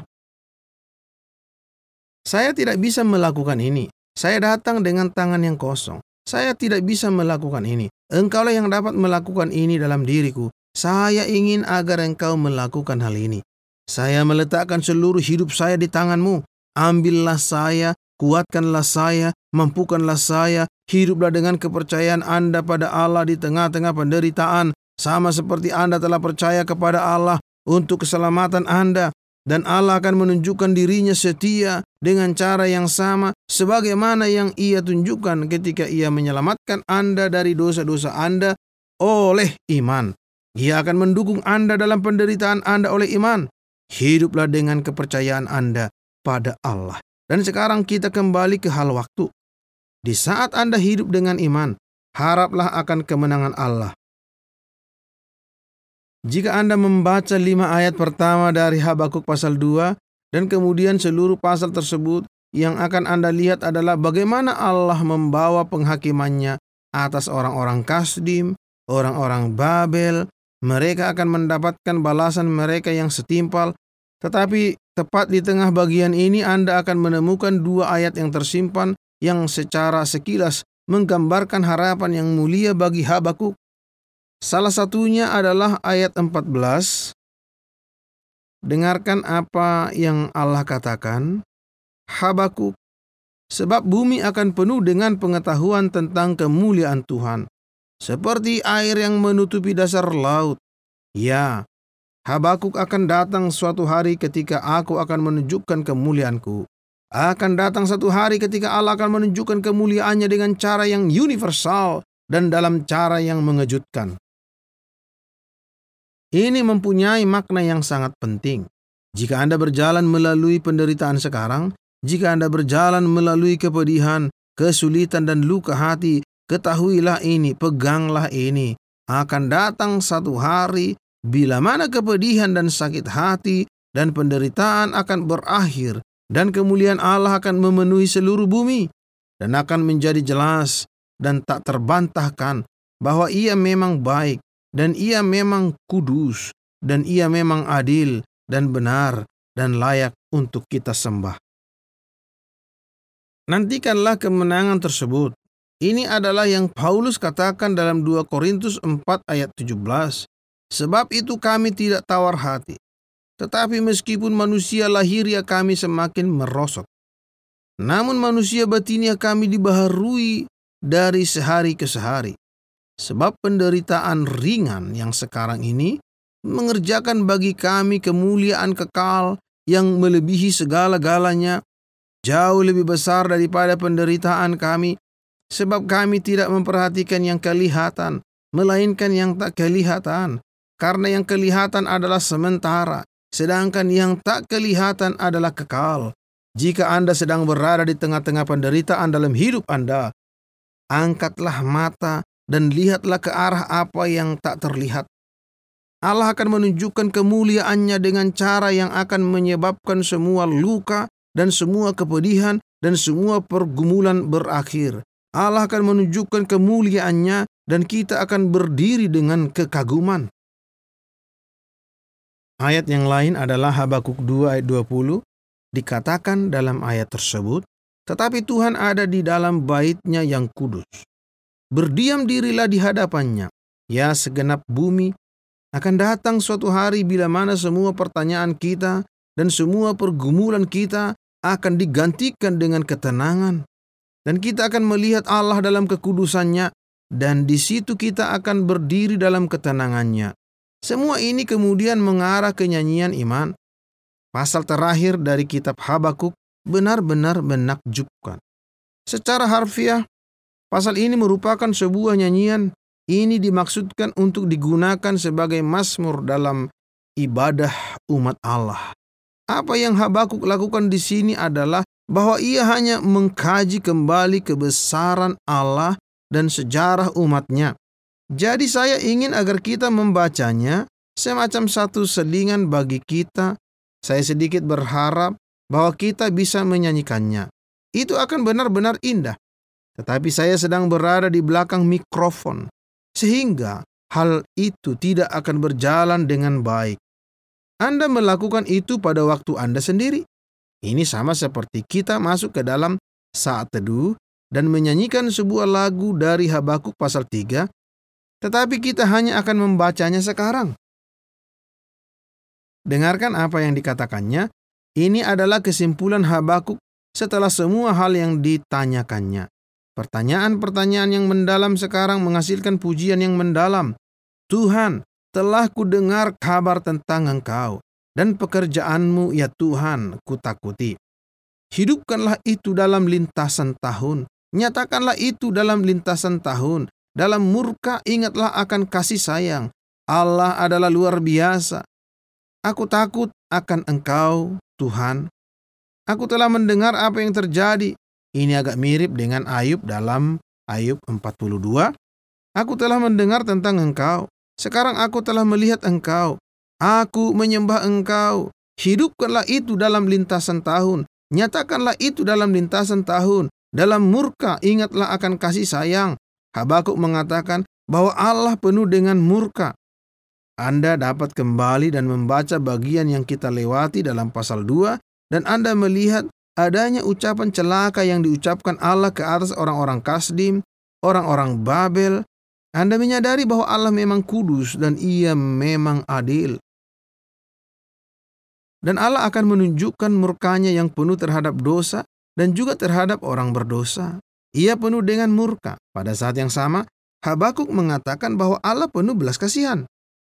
A: Saya tidak bisa melakukan ini. Saya datang dengan tangan yang kosong. Saya tidak bisa melakukan ini. Engkaulah yang dapat melakukan ini dalam diriku. Saya ingin agar engkau melakukan hal ini. Saya meletakkan seluruh hidup saya di tanganmu. Ambillah saya, kuatkanlah saya, mampukanlah saya. Hiduplah dengan kepercayaan Anda pada Allah di tengah-tengah penderitaan. Sama seperti Anda telah percaya kepada Allah untuk keselamatan Anda. Dan Allah akan menunjukkan dirinya setia dengan cara yang sama sebagaimana yang ia tunjukkan ketika ia menyelamatkan Anda dari dosa-dosa Anda oleh iman. Ia akan mendukung Anda dalam penderitaan Anda oleh iman. Hiduplah dengan kepercayaan Anda pada Allah. Dan sekarang kita kembali ke hal waktu. Di saat Anda hidup dengan iman, haraplah akan kemenangan Allah. Jika Anda membaca lima ayat pertama dari Habakuk pasal dua dan kemudian seluruh pasal tersebut, yang akan Anda lihat adalah bagaimana Allah membawa penghakimannya atas orang-orang Kasdim, orang-orang Babel. Mereka akan mendapatkan balasan mereka yang setimpal. Tetapi tepat di tengah bagian ini Anda akan menemukan dua ayat yang tersimpan yang secara sekilas menggambarkan harapan yang mulia bagi Habakuk. Salah satunya adalah ayat empat belas. Dengarkan apa yang Allah katakan, Habakuk, sebab bumi akan penuh dengan pengetahuan tentang kemuliaan Tuhan, seperti air yang menutupi dasar laut. Ya, Habakuk akan datang suatu hari ketika aku akan menunjukkan kemuliaanku. Akan datang satu hari ketika Allah akan menunjukkan kemuliaannya dengan cara yang universal dan dalam cara yang mengejutkan. Ini mempunyai makna yang sangat penting. Jika Anda berjalan melalui penderitaan sekarang, jika Anda berjalan melalui kepedihan, kesulitan dan luka hati, ketahuilah ini, peganglah ini. Akan datang satu hari bila mana kepedihan dan sakit hati dan penderitaan akan berakhir dan kemuliaan Allah akan memenuhi seluruh bumi dan akan menjadi jelas dan tak terbantahkan bahwa Ia memang baik. Dan Ia memang kudus, dan Ia memang adil, dan benar, dan layak untuk kita sembah. Nantikanlah kemenangan tersebut. Ini adalah yang Paulus katakan dalam dua Korintus empat ayat tujuh belas. Sebab itu kami tidak tawar hati. Tetapi meskipun manusia lahiriah kami semakin merosot, namun manusia batiniah kami dibaharui dari sehari ke sehari. Sebab penderitaan ringan yang sekarang ini mengerjakan bagi kami kemuliaan kekal yang melebihi segala-galanya jauh lebih besar daripada penderitaan kami, sebab kami tidak memperhatikan yang kelihatan, melainkan yang tak kelihatan. Karena yang kelihatan adalah sementara, sedangkan yang tak kelihatan adalah kekal. Jika Anda sedang berada di tengah-tengah penderitaan dalam hidup Anda, angkatlah mata dan lihatlah ke arah apa yang tak terlihat. Allah akan menunjukkan kemuliaannya dengan cara yang akan menyebabkan semua luka dan semua kepedihan dan semua pergumulan berakhir. Allah akan menunjukkan kemuliaannya dan kita akan berdiri dengan kekaguman. Ayat yang lain adalah Habakuk dua ayat dua puluh. Dikatakan dalam ayat tersebut, tetapi Tuhan ada di dalam bait-Nya yang kudus. Berdiam dirilah di hadapannya, ya segenap bumi. Akan datang suatu hari bila mana semua pertanyaan kita dan semua pergumulan kita akan digantikan dengan ketenangan. Dan kita akan melihat Allah dalam kekudusannya, dan di situ kita akan berdiri dalam ketenangannya. Semua ini kemudian mengarah ke nyanyian iman. Pasal terakhir dari kitab Habakuk benar-benar menakjubkan. Secara harfiah, pasal ini merupakan sebuah nyanyian. Ini dimaksudkan untuk digunakan sebagai mazmur dalam ibadah umat Allah. Apa yang Habakuk lakukan di sini adalah bahwa ia hanya mengkaji kembali kebesaran Allah dan sejarah umatnya. Jadi saya ingin agar kita membacanya semacam satu selingan bagi kita. Saya sedikit berharap bahwa kita bisa menyanyikannya. Itu akan benar-benar indah. Tetapi saya sedang berada di belakang mikrofon, sehingga hal itu tidak akan berjalan dengan baik. Anda melakukan itu pada waktu Anda sendiri. Ini sama seperti kita masuk ke dalam saat teduh dan menyanyikan sebuah lagu dari Habakuk pasal tiga, tetapi kita hanya akan membacanya sekarang. Dengarkan apa yang dikatakannya. Ini adalah kesimpulan Habakuk setelah semua hal yang ditanyakannya. Pertanyaan-pertanyaan yang mendalam sekarang menghasilkan pujian yang mendalam. Tuhan, telah kudengar kabar tentang Engkau, dan pekerjaanmu ya Tuhan kutakuti. Hidupkanlah itu dalam lintasan tahun. Nyatakanlah itu dalam lintasan tahun. Dalam murka ingatlah akan kasih sayang. Allah adalah luar biasa. Aku takut akan Engkau, Tuhan. Aku telah mendengar apa yang terjadi. Ini agak mirip dengan Ayub dalam Ayub empat puluh dua. Aku telah mendengar tentang Engkau. Sekarang aku telah melihat Engkau. Aku menyembah Engkau. Hidupkanlah itu dalam lintasan tahun. Nyatakanlah itu dalam lintasan tahun. Dalam murka ingatlah akan kasih sayang. Habakuk mengatakan bahwa Allah penuh dengan murka. Anda dapat kembali dan membaca bagian yang kita lewati dalam pasal dua, dan Anda melihat adanya ucapan celaka yang diucapkan Allah ke atas orang-orang Kasdim, orang-orang Babel. Anda menyadari bahwa Allah memang kudus dan Ia memang adil. Dan Allah akan menunjukkan murkanya yang penuh terhadap dosa dan juga terhadap orang berdosa. Ia penuh dengan murka. Pada saat yang sama, Habakuk mengatakan bahwa Allah penuh belas kasihan.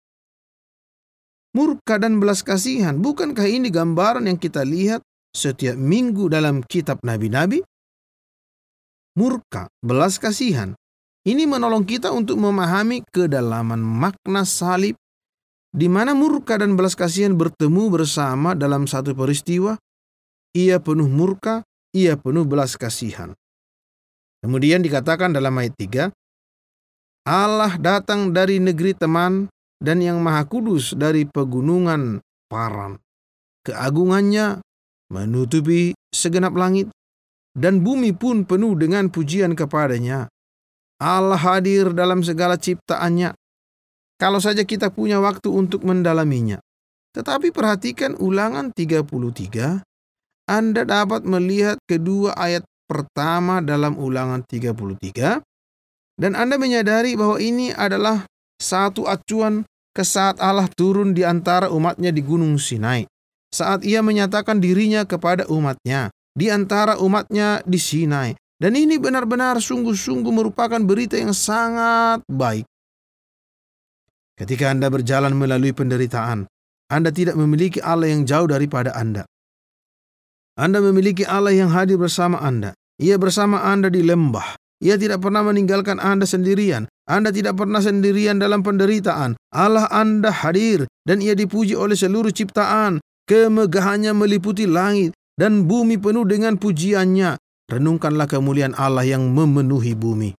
A: Murka dan belas kasihan, bukankah ini gambaran yang kita lihat setiap minggu dalam kitab nabi-nabi? Murka, belas kasihan. Ini menolong kita untuk memahami kedalaman makna salib, di mana murka dan belas kasihan bertemu bersama dalam satu peristiwa. Ia penuh murka, ia penuh belas kasihan. Kemudian dikatakan dalam ayat tiga, Allah datang dari negeri teman dan yang maha kudus dari pegunungan Paran. Keagungannya menutupi segenap langit, dan bumi pun penuh dengan pujian kepadanya. Allah hadir dalam segala ciptaannya. Kalau saja kita punya waktu untuk mendalaminya. Tetapi perhatikan ulangan tiga puluh tiga. Anda dapat melihat kedua ayat pertama dalam ulangan tiga puluh tiga. Dan Anda menyadari bahwa ini adalah satu acuan ke saat Allah turun di antara umatnya di Gunung Sinai. Saat Ia menyatakan dirinya kepada umatnya di antara umatnya di Sinai. Dan ini benar-benar sungguh-sungguh merupakan berita yang sangat baik. Ketika Anda berjalan melalui penderitaan, Anda tidak memiliki Allah yang jauh daripada Anda. Anda memiliki Allah yang hadir bersama Anda. Ia bersama Anda di lembah. Ia tidak pernah meninggalkan Anda sendirian. Anda tidak pernah sendirian dalam penderitaan. Allah Anda hadir dan Ia dipuji oleh seluruh ciptaan. Kemegahannya meliputi langit dan bumi penuh dengan pujiannya. Renungkanlah kemuliaan Allah yang memenuhi bumi.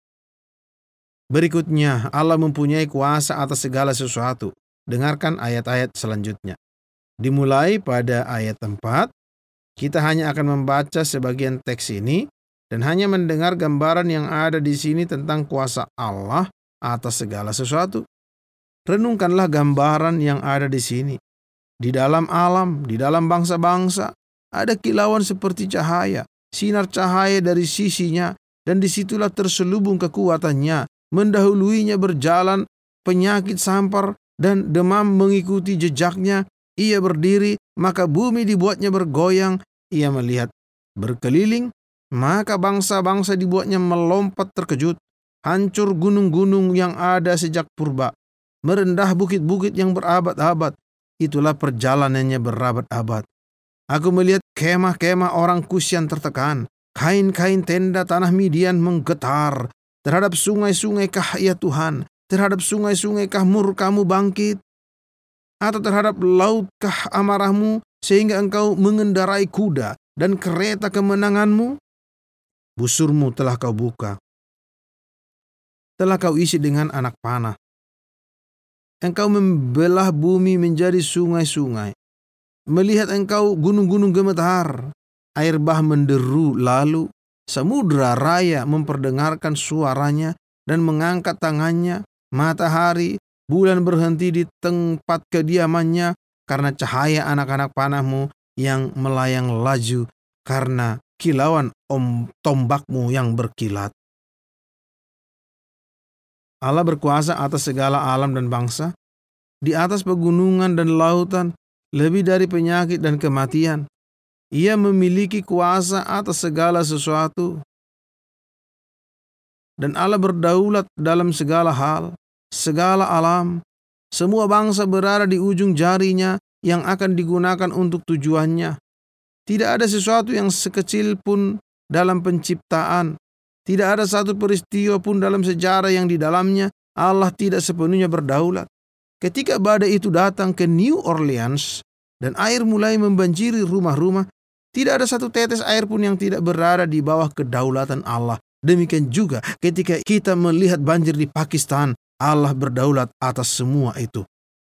A: Berikutnya, Allah mempunyai kuasa atas segala sesuatu. Dengarkan ayat-ayat selanjutnya. Dimulai pada ayat empat, kita hanya akan membaca sebagian teks ini dan hanya mendengar gambaran yang ada di sini tentang kuasa Allah atas segala sesuatu. Renungkanlah gambaran yang ada di sini. Di dalam alam, di dalam bangsa-bangsa, ada kilauan seperti cahaya, sinar cahaya dari sisinya, dan disitulah terselubung kekuatannya. Mendahuluinya berjalan penyakit sampar dan demam mengikuti jejaknya. Ia berdiri, maka bumi dibuatnya bergoyang. Ia melihat berkeliling, maka bangsa-bangsa dibuatnya melompat terkejut. Hancur gunung-gunung yang ada sejak purba, merendah bukit-bukit yang berabad-abad. Itulah perjalanannya berabad-abad. Aku melihat kemah-kemah orang Kus yang tertekan. Kain-kain tenda tanah Midian menggetar. Terhadap sungai-sungai kah ya Tuhan? Terhadap sungai-sungai kah murkamu bangkit? Atau terhadap laut kah amarahmu sehingga engkau mengendarai kuda dan kereta kemenanganmu? Busurmu telah kau buka. Telah kau isi dengan anak panah. Engkau membelah bumi menjadi sungai-sungai. Melihat engkau gunung-gunung gemetar. Air bah menderu lalu. Samudra raya memperdengarkan suaranya dan mengangkat tangannya. Matahari, bulan berhenti di tempat kediamannya karena cahaya anak-anak panahmu yang melayang laju, karena kilauan om tombakmu yang berkilat. Allah berkuasa atas segala alam dan bangsa, di atas pegunungan dan lautan, lebih dari penyakit dan kematian. Ia memiliki kuasa atas segala sesuatu. Dan Allah berdaulat dalam segala hal, segala alam. Semua bangsa berada di ujung jarinya yang akan digunakan untuk tujuannya. Tidak ada sesuatu yang sekecil pun dalam penciptaan. Tidak ada satu peristiwa pun dalam sejarah yang di dalamnya Allah tidak sepenuhnya berdaulat. Ketika badai itu datang ke New Orleans dan air mulai membanjiri rumah-rumah, tidak ada satu tetes air pun yang tidak berada di bawah kedaulatan Allah. Demikian juga ketika kita melihat banjir di Pakistan, Allah berdaulat atas semua itu.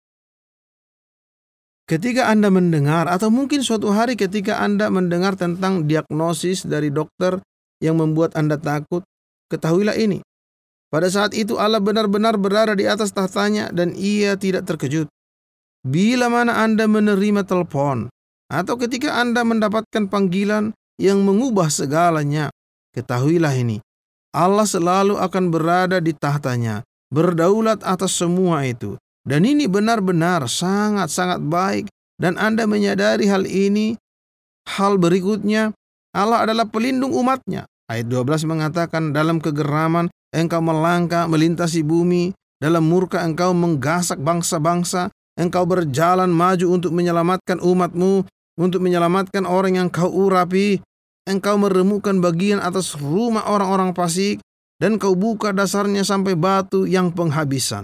A: Ketika Anda mendengar, atau mungkin suatu hari ketika Anda mendengar tentang diagnosis dari dokter yang membuat Anda takut, ketahuilah ini. Pada saat itu Allah benar-benar berada di atas tahtanya dan Ia tidak terkejut. Bila mana Anda menerima telepon, atau ketika Anda mendapatkan panggilan yang mengubah segalanya, ketahuilah ini. Allah selalu akan berada di tahtanya, berdaulat atas semua itu. Dan ini benar-benar sangat-sangat baik. Dan Anda menyadari hal ini. Hal berikutnya, Allah adalah pelindung umatnya. Ayat dua belas mengatakan, dalam kegeraman engkau melangkah melintasi bumi, dalam murka engkau menggasak bangsa-bangsa, engkau berjalan maju untuk menyelamatkan umatmu, untuk menyelamatkan orang yang kau urapi. Engkau meremukkan bagian atas rumah orang-orang fasik, dan kau buka dasarnya sampai batu yang penghabisan.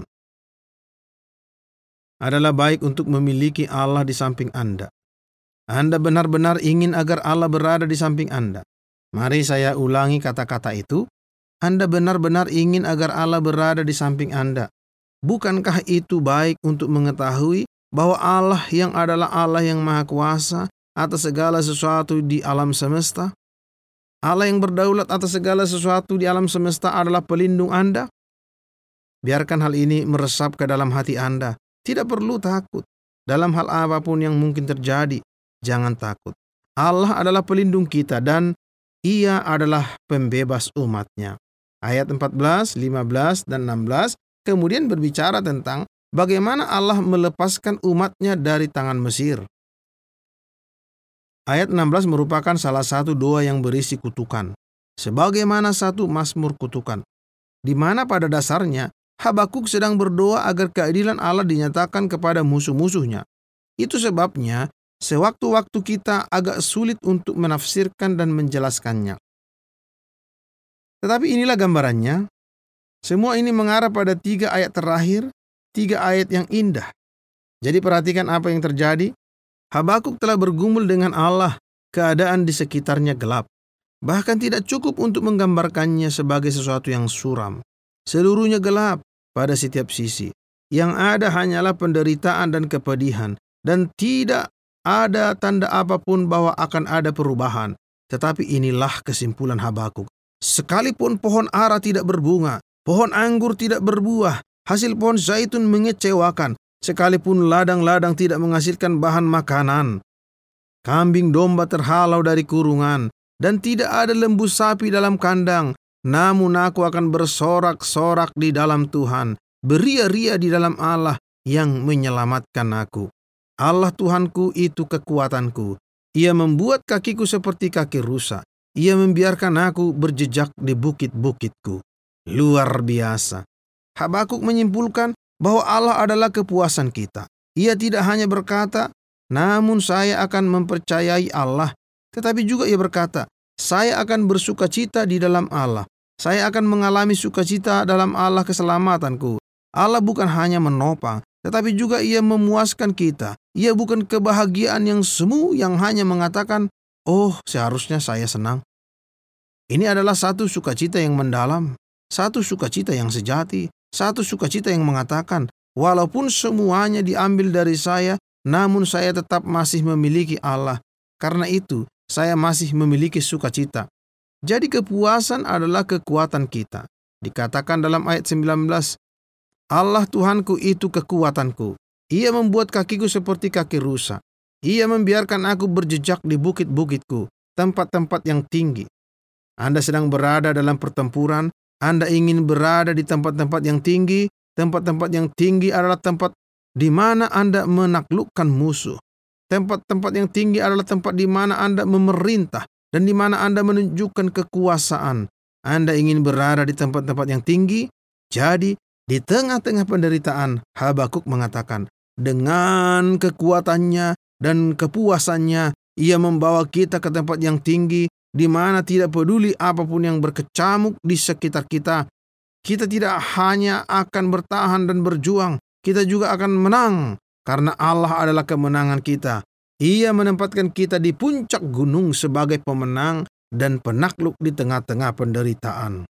A: Adalah baik untuk memiliki Allah di samping Anda. Anda benar-benar ingin agar Allah berada di samping Anda. Mari saya ulangi kata-kata itu. Anda benar-benar ingin agar Allah berada di samping Anda. Bukankah itu baik untuk mengetahui bahwa Allah yang adalah Allah yang Maha Kuasa atas segala sesuatu di alam semesta? Allah yang berdaulat atas segala sesuatu di alam semesta adalah pelindung Anda? Biarkan hal ini meresap ke dalam hati Anda. Tidak perlu takut. Dalam hal apapun yang mungkin terjadi, jangan takut. Allah adalah pelindung kita dan Ia adalah pembebas umatnya. Ayat empat belas, lima belas, dan enam belas kemudian berbicara tentang bagaimana Allah melepaskan umatnya dari tangan Mesir. Ayat enam belas merupakan salah satu doa yang berisi kutukan, sebagaimana satu mazmur kutukan, di mana pada dasarnya Habakuk sedang berdoa agar keadilan Allah dinyatakan kepada musuh-musuhnya. Itu sebabnya sewaktu-waktu kita agak sulit untuk menafsirkan dan menjelaskannya. Tetapi inilah gambarannya. Semua ini mengarah pada tiga ayat terakhir, tiga ayat yang indah. Jadi perhatikan apa yang terjadi. Habakuk telah bergumul dengan Allah, keadaan di sekitarnya gelap. Bahkan tidak cukup untuk menggambarkannya sebagai sesuatu yang suram. Seluruhnya gelap pada setiap sisi. Yang ada hanyalah penderitaan dan kepedihan. Dan tidak ada tanda apapun bahwa akan ada perubahan. Tetapi inilah kesimpulan Habakuk. Sekalipun pohon ara tidak berbunga, pohon anggur tidak berbuah, hasil pohon zaitun mengecewakan, sekalipun ladang-ladang tidak menghasilkan bahan makanan, kambing domba terhalau dari kurungan, dan tidak ada lembu sapi dalam kandang, namun aku akan bersorak-sorak di dalam Tuhan, beria-ria di dalam Allah yang menyelamatkan aku. Allah Tuhanku itu kekuatanku. Ia membuat kakiku seperti kaki rusa. Ia membiarkan aku berjejak di bukit-bukitku. Luar biasa. Habakuk menyimpulkan bahwa Allah adalah kepuasan kita. Ia tidak hanya berkata, namun saya akan mempercayai Allah. Tetapi juga ia berkata, saya akan bersukacita di dalam Allah. Saya akan mengalami sukacita dalam Allah keselamatanku. Allah bukan hanya menopang, tetapi juga ia memuaskan kita. Ia bukan kebahagiaan yang semu yang hanya mengatakan, oh, seharusnya saya senang. Ini adalah satu sukacita yang mendalam, satu sukacita yang sejati, satu sukacita yang mengatakan, walaupun semuanya diambil dari saya, namun saya tetap masih memiliki Allah. Karena itu, saya masih memiliki sukacita. Jadi kepuasan adalah kekuatan kita. Dikatakan dalam ayat sembilan belas, Allah Tuhanku itu kekuatanku. Ia membuat kakiku seperti kaki rusa. Ia membiarkan aku berjejak di bukit-bukitku, tempat-tempat yang tinggi. Anda sedang berada dalam pertempuran, Anda ingin berada di tempat-tempat yang tinggi. Tempat-tempat yang tinggi adalah tempat di mana Anda menaklukkan musuh. Tempat-tempat yang tinggi adalah tempat di mana Anda memerintah dan di mana Anda menunjukkan kekuasaan. Anda ingin berada di tempat-tempat yang tinggi. Jadi, di tengah-tengah penderitaan, Habakuk mengatakan, dengan kekuatannya dan kepuasannya, ia membawa kita ke tempat yang tinggi, di mana tidak peduli apapun yang berkecamuk di sekitar kita. Kita tidak hanya akan bertahan dan berjuang, kita juga akan menang, karena Allah adalah kemenangan kita. Ia menempatkan kita di puncak gunung sebagai pemenang dan penakluk di tengah-tengah penderitaan.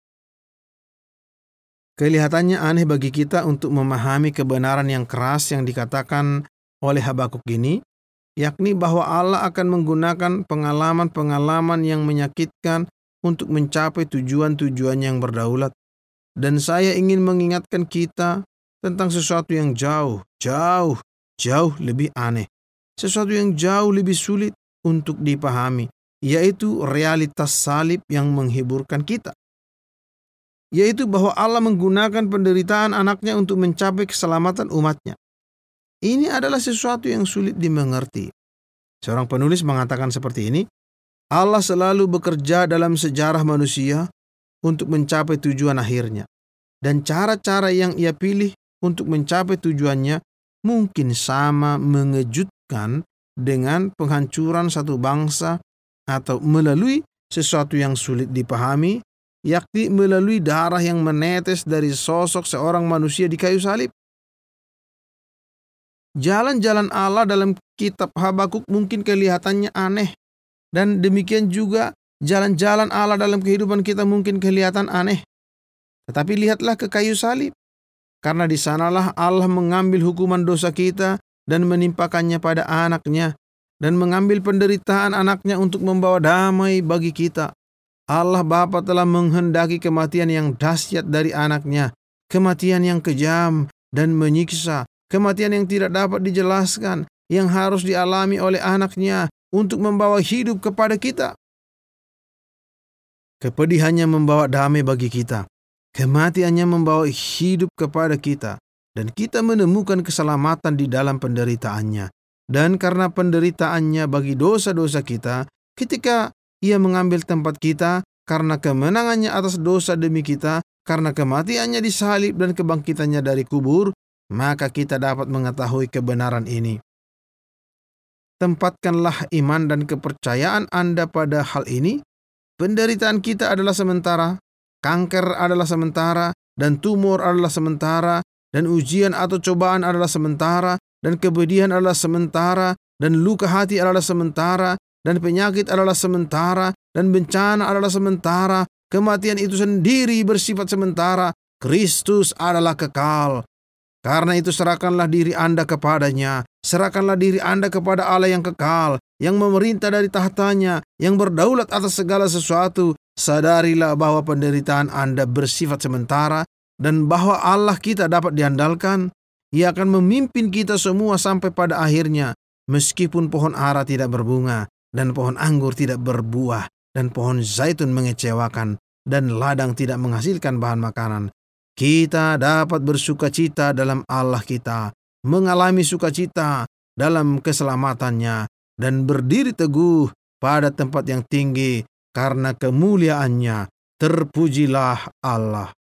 A: Kelihatannya aneh bagi kita untuk memahami kebenaran yang keras yang dikatakan oleh Habakuk ini, yakni bahwa Allah akan menggunakan pengalaman-pengalaman yang menyakitkan untuk mencapai tujuan-tujuan yang berdaulat. Dan saya ingin mengingatkan kita tentang sesuatu yang jauh, jauh, jauh lebih aneh. Sesuatu yang jauh lebih sulit untuk dipahami, yaitu realitas salib yang menghiburkan kita. Yaitu bahwa Allah menggunakan penderitaan anaknya untuk mencapai keselamatan umatnya. Ini adalah sesuatu yang sulit dimengerti. Seorang penulis mengatakan seperti ini, Allah selalu bekerja dalam sejarah manusia untuk mencapai tujuan akhirnya. Dan cara-cara yang ia pilih untuk mencapai tujuannya mungkin sama mengejutkan dengan penghancuran satu bangsa atau melalui sesuatu yang sulit dipahami, yakni melalui darah yang menetes dari sosok seorang manusia di kayu salib. Jalan-jalan Allah dalam kitab Habakuk mungkin kelihatannya aneh, dan demikian juga jalan-jalan Allah dalam kehidupan kita mungkin kelihatan aneh. Tetapi lihatlah ke kayu salib, karena di sanalah Allah mengambil hukuman dosa kita dan menimpakannya pada anaknya, dan mengambil penderitaan anaknya untuk membawa damai bagi kita. Allah Bapa telah menghendaki kematian yang dahsyat dari anaknya, kematian yang kejam dan menyiksa, kematian yang tidak dapat dijelaskan, yang harus dialami oleh anaknya untuk membawa hidup kepada kita. Kepedihannya membawa damai bagi kita, kematiannya membawa hidup kepada kita, dan kita menemukan keselamatan di dalam penderitaannya. Dan karena penderitaannya bagi dosa-dosa kita, ketika Ia mengambil tempat kita, karena kemenangannya atas dosa demi kita, karena kematiannya di salib dan kebangkitannya dari kubur, maka kita dapat mengetahui kebenaran ini. Tempatkanlah iman dan kepercayaan Anda pada hal ini. Penderitaan kita adalah sementara, kanker adalah sementara, dan tumor adalah sementara, dan ujian atau cobaan adalah sementara, dan kepedihan adalah sementara, dan luka hati adalah sementara, dan penyakit adalah sementara, dan bencana adalah sementara. Kematian itu sendiri bersifat sementara. Kristus adalah kekal. Karena itu serahkanlah diri Anda kepadanya. Serahkanlah diri Anda kepada Allah yang kekal, yang memerintah dari tahtanya, yang berdaulat atas segala sesuatu. Sadarilah bahwa penderitaan Anda bersifat sementara dan bahwa Allah kita dapat diandalkan. Ia akan memimpin kita semua sampai pada akhirnya. Meskipun pohon ara tidak berbunga dan pohon anggur tidak berbuah dan pohon zaitun mengecewakan dan ladang tidak menghasilkan bahan makanan, kita dapat bersukacita dalam Allah kita, mengalami sukacita dalam keselamatannya, dan berdiri teguh pada tempat yang tinggi karena kemuliaannya. Terpujilah Allah.